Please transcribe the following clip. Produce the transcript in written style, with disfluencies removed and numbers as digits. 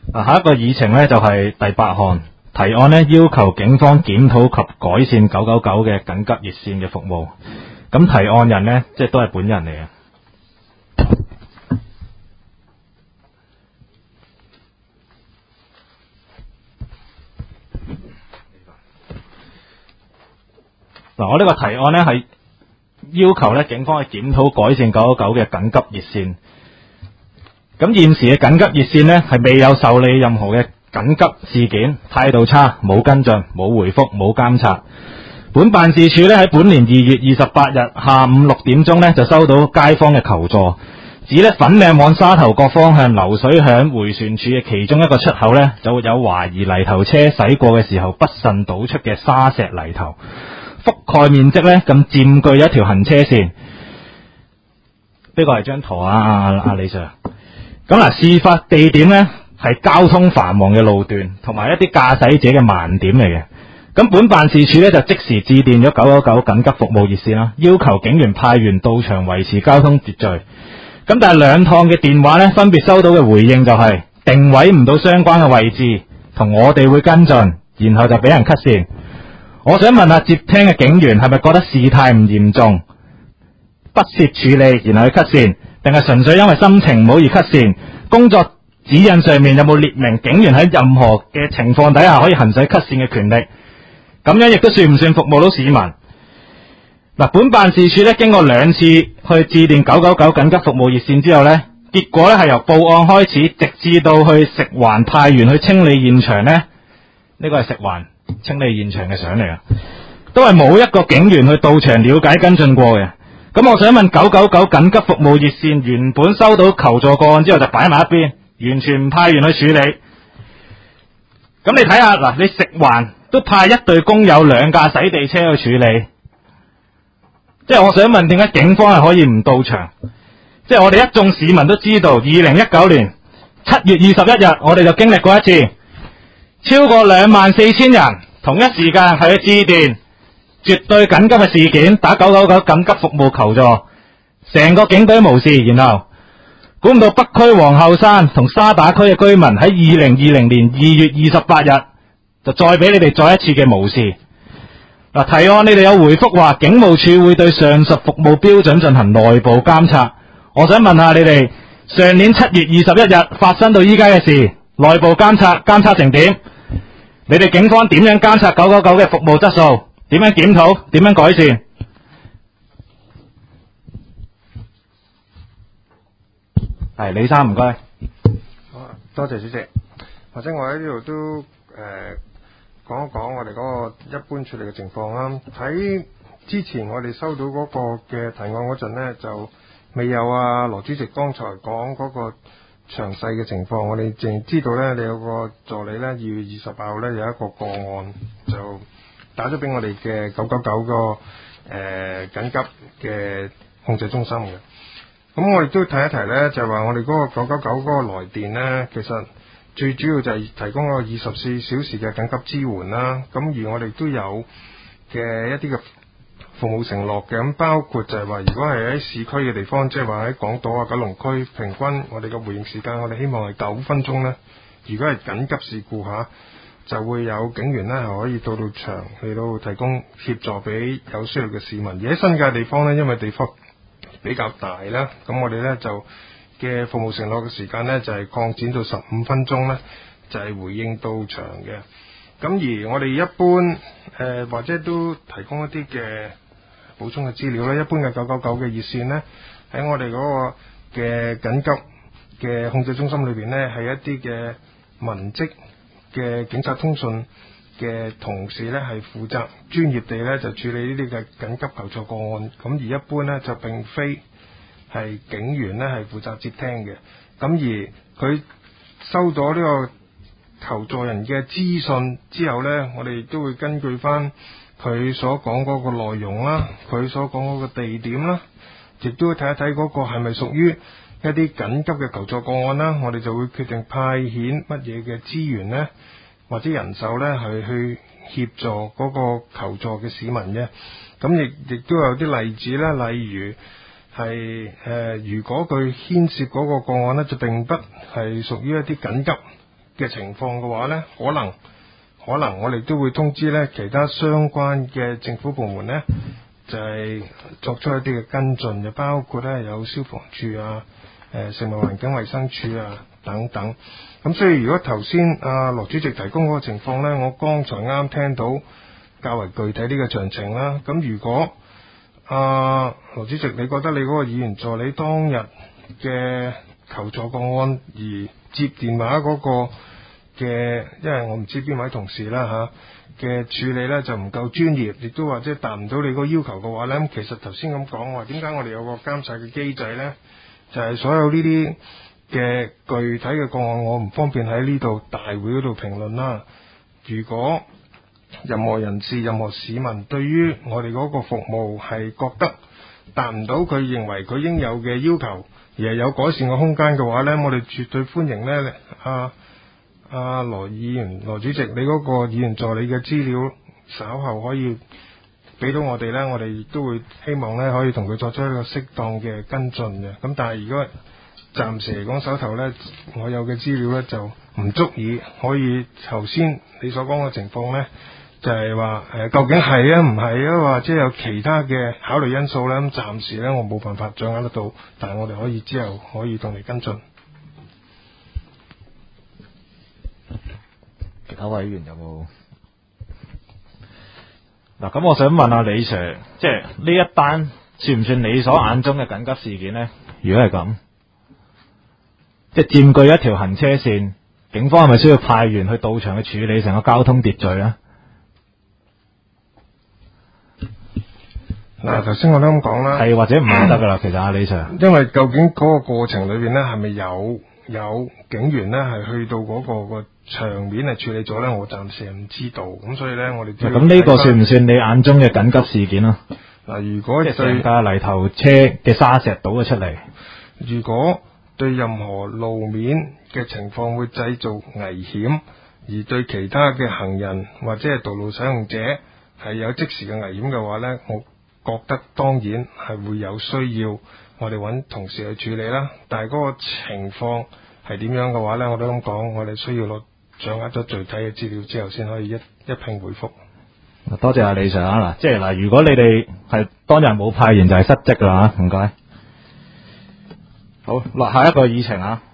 下一個議程呢，就係第8項提案呢，要求警方檢討及改善999嘅緊急熱線嘅服務。咁提案人呢，即係都係本人嚟嘅。我呢個提案呢，係要求呢警方去檢討改善999嘅緊急熱線。咁現時嘅緊急熱線呢，係未有受理任何嘅緊急事件，態度差，冇跟進，冇回覆，冇監察。本辦事處呢，喺本年2月28日下午6點鐘呢，就收到街坊嘅求助，指呢粉嶺往沙頭角方向流水響迴旋處嘅其中一個出口呢，就會有懷疑泥頭車駛過嘅時候不慎倒出嘅沙石泥頭，覆蓋面積呢，咁佔據一條行車線。呢個係張圖啊，李 Sir。咁嗱，事發地點呢，係交通繁忙嘅路段，同埋一啲駕駛者嘅盲點嚟嘅。咁本辦事處呢，就即時致電咗999緊急服務熱線啦，要求警員派員到場維持交通秩序。咁但係2趟嘅電話呢，分別收到嘅回應就係定位唔到相關嘅位置，同我哋會跟進，然後就俾人 cut 線。我想問下接聽嘅警員係咪覺得事態唔嚴重，不屑處理，然後去 cut 線，定係純粹因為心情唔好而 cut 線？工作指引上面有冇列明警員喺任何嘅情況底下可以行使 cut 線嘅權力？咁樣亦都算唔算服務到市民？嗱，本辦事處呢，經過2次去致電999緊急服務熱線之後呢，結果呢係由報案開始，直至到去食環派員去清理現場呢，呢個係食環清理現場嘅相嚟啊，都係冇一個警員去到場了解跟進過嘅。咁我想問999緊急服務熱線原本收到求助個案之後就擺埋一邊，完全唔派員去處理。咁你睇下嗱，你食環都派1隊工友2架洗地車去處理，即係我想問點解警方係可以唔到場？即係我哋一眾市民都知道2019年7月21日我哋就經歷過一次超過24000人同一時間係去致電絕對緊急嘅事件，打999緊急服務求助，成個警隊無視。然後估唔到北區皇后山同沙打區嘅居民喺2020年2月28日就再俾你哋再一次嘅無視。嗱，提案你哋有回覆話警務處會對上述服務標準進行內部監察。我想問下你哋上年7月21日發生到依家嘅事，內部監察成點？你哋警方點樣監察999嘅服務質素？點樣檢討？點樣改善？係李生，唔該。 好，多謝主席。或者我喺呢度都講一講我哋嗰個一般處理嘅情況啦。喺之前我哋收到嗰個嘅提案嗰陣呢，就未有羅主席剛才講嗰個詳細嘅情況。我哋淨知道呢，你有個助理呢，2月28號呢有一個個案就打咗俾我哋嘅999個緊急嘅控制中心嘅。咁我亦都提一提呢，就係話我哋嗰個999嗰個來電呢，其實最主要就係提供個24小時嘅緊急支援啦。咁而我哋都有嘅一啲嘅服務承諾嘅，咁包括就係話，如果係喺市區嘅地方，即係話喺港島九龍區，平均我哋嘅回應時間，我哋希望係9分鐘呢。如果係緊急事故就會有警員呢係可以到場嚟到提供協助俾有需要嘅市民。而喺新界地方呢，因為地方比較大啦，咁我哋呢就嘅服務承諾嘅時間呢，就係擴展到15分鐘呢，就係回應到場嘅。咁而我哋一般或者都提供一啲嘅補充嘅資料呢，一般嘅999嘅熱線呢，喺我哋嗰個嘅緊急嘅控制中心裏邊呢，係一啲嘅文職嘅警察通訊嘅同事呢，係負責專業地呢就處理呢啲嘅緊急求助個案。咁而一般呢，就並非係警員呢係負責接聽嘅。咁而佢收到呢個求助人嘅資訊之後呢，我哋都會根據翻佢所講嗰個內容啦，佢所講嗰個地點啦，亦都會睇一睇嗰個係咪屬於一啲緊急嘅求助個案啦。我哋就會決定派遣乜嘢嘅資源呢，或者人手呢，係去協助嗰個求助嘅市民嘅。咁亦都有啲例子啦，例如係如果佢牽涉嗰個個案呢，就並不係屬於一啲緊急嘅情況嘅話呢，可能我哋都會通知呢其他相關嘅政府部門呢，就係作出一啲嘅跟進，就包括呢有消防處啊、食物環境衛生署啊等等。咁所以如果頭先羅主席提供嗰個情況呢，我剛才啱聽到較為具體呢個詳情啦。咁如果羅主席你覺得你嗰個議員助理當日嘅求助個案而接電話嗰個嘅，因為我唔知邊位同事啦嘅處理呢就唔夠專業，亦都或者達唔到你個要求嘅話呢，咁其實頭先咁講話，點解我哋有個監察嘅機制呢？就係所有呢啲嘅具體嘅個案，我唔方便喺呢度大會嗰度評論啦。如果任何人士、任何市民對於我哋嗰個服務係覺得達唔到佢認為佢應有嘅要求，而係有改善嘅空間嘅話呢，我哋絕對歡迎呢羅議員、羅主席，你嗰個議員助理嘅資料稍後可以俾到我哋呢，我哋亦都會希望呢可以同佢作出一個適當嘅跟進嘅。咁但係如果暫時嚟講手頭呢，我有嘅資料呢就唔足以可以頭先你所講嘅情況呢，就係話究竟係啊唔係啊，或者有其他嘅考慮因素呢，咁暫時呢我冇辦法掌握得到，但係我哋可以之後可以同你跟進。 其他委員有冇？嗱，咁我想問下李 Sir， 即係呢一單算唔算你所眼中嘅緊急事件呢？如果係咁，即係佔據一條行車線，警方係咪需要派員去到場去處理成個交通秩序呢？ 嗱，頭先我都咁講啦， 係或者唔係得噶啦，其實阿李 Sir， 因為究竟嗰個過程裏邊呢，係咪有警員呢係去到嗰個場面係處理咗呢？我暫時係唔知道，咁所以呢，我哋咁呢個算唔算你眼中嘅緊急事件啊？ 嗱，如果即係成架泥頭車嘅沙石倒咗出嚟， 如果對任何路面嘅情況會製造危險，而對其他嘅行人或者係道路使用者係有即時嘅危險嘅話呢，我覺得當然係會有需要我哋揾同事去處理啦。但係嗰個情況係點樣嘅話呢，我都咁講，我哋需要掌握咗具體嘅資料之後先可以一併回覆。 多謝阿李 Sir 啊！嗱，即係嗱，如果你哋係當日冇派員就係失職啦嚇，唔該。好，落下一個議程啊。